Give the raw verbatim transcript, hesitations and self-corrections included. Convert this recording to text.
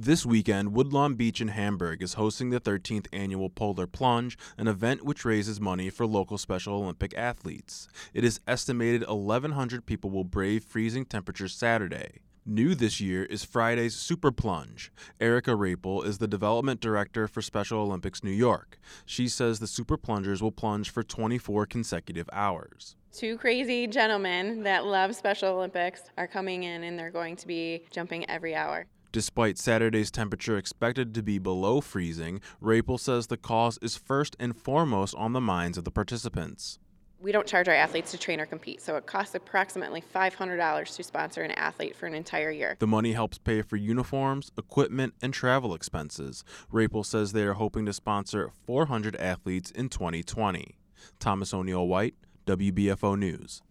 This weekend, Woodlawn Beach in Hamburg is hosting the thirteenth Annual Polar Plunge, an event which raises money for local Special Olympic athletes. It is estimated eleven hundred people will brave freezing temperatures Saturday. New this year is Friday's Super Plunge. Erica Rapel is the development director for Special Olympics New York. She says the Super Plungers will plunge for twenty-four consecutive hours. Two crazy gentlemen that love Special Olympics are coming in and they're going to be jumping every hour. Despite Saturday's temperature expected to be below freezing, Rapel says the cause is first and foremost on the minds of the participants. We don't charge our athletes to train or compete, so it costs approximately five hundred dollars to sponsor an athlete for an entire year. The money helps pay for uniforms, equipment, and travel expenses. Rapel says they are hoping to sponsor four hundred athletes in twenty twenty. Thomas O'Neill White, W B F O News.